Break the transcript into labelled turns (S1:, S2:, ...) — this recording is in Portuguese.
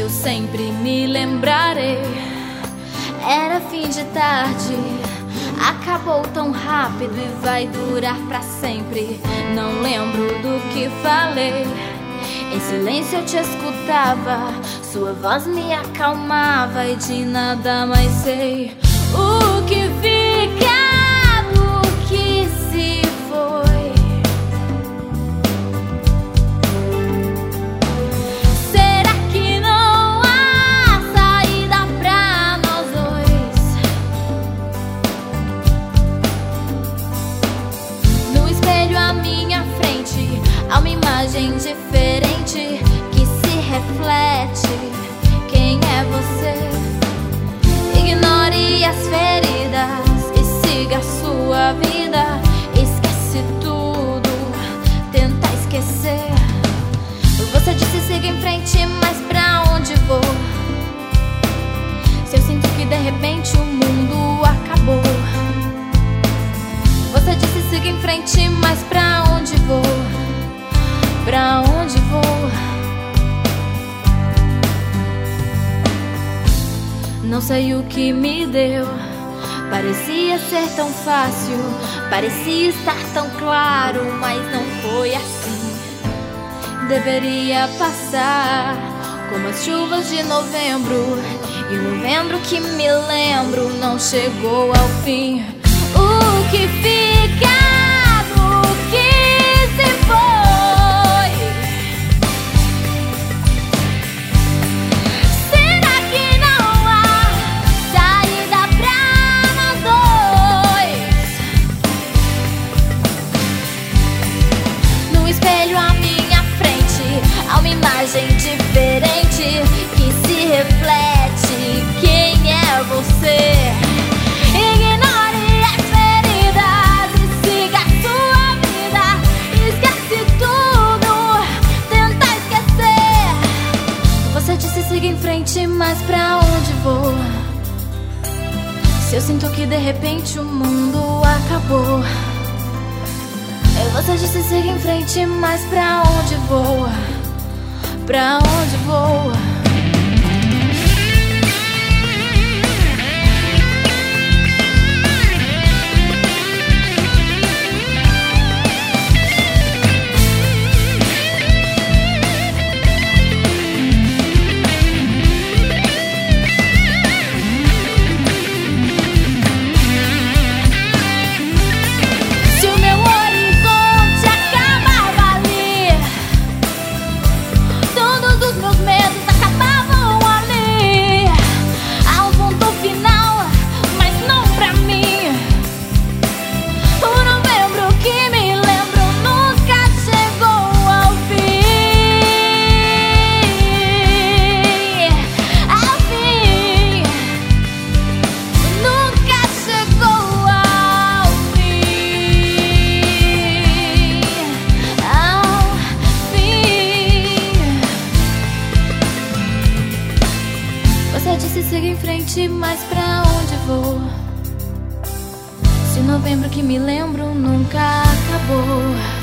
S1: eu sempre me lembrarei. Era fim de tarde, acabou tão rápido e vai durar pra sempre. Não lembro do que falei, em silêncio eu te escutava, sua voz me acalmava e de nada mais sei. O que fica, o que se foi. Será que não há saída pra nós dois? No espelho à minha frente há uma imagem diferente que se reflete. Quem é você? Ignore as feridas e siga a sua vida. Esquece tudo, tenta esquecer. Você disse siga em frente, mas pra onde vou? Se eu sinto que de repente o mundo acabou. Você disse siga em frente, mas pra onde vou? Pra onde vou? Não sei o que me deu. Parecia ser tão fácil, parecia estar tão claro, mas não foi assim. Deveria passar como as chuvas de novembro, e o novembro que me lembro não chegou ao fim. O que fica, o que se foi. Diferente que se reflete. Quem é você? Ignore as feridas e siga a sua vida. Esquece tudo, tenta esquecer. Você disse siga em frente, mas pra onde vou? Se eu sinto que de repente o mundo acabou. Você disse siga em frente, mas pra onde vou? Pra onde vou? Você disse siga em frente, mas pra onde vou? Se o novembro que me lembro nunca acabou.